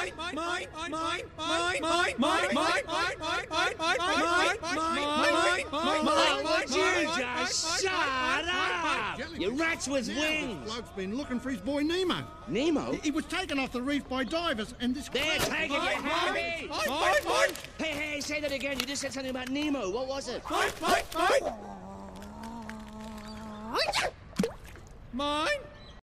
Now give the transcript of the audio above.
Shut up! Your rats with wings! This bloke's been looking for his boy Nemo. Nemo? He was taken off the reef by divers, and this... They're taking you, Harry! Hey, say that again. You just said something about Nemo. What was it? Mine?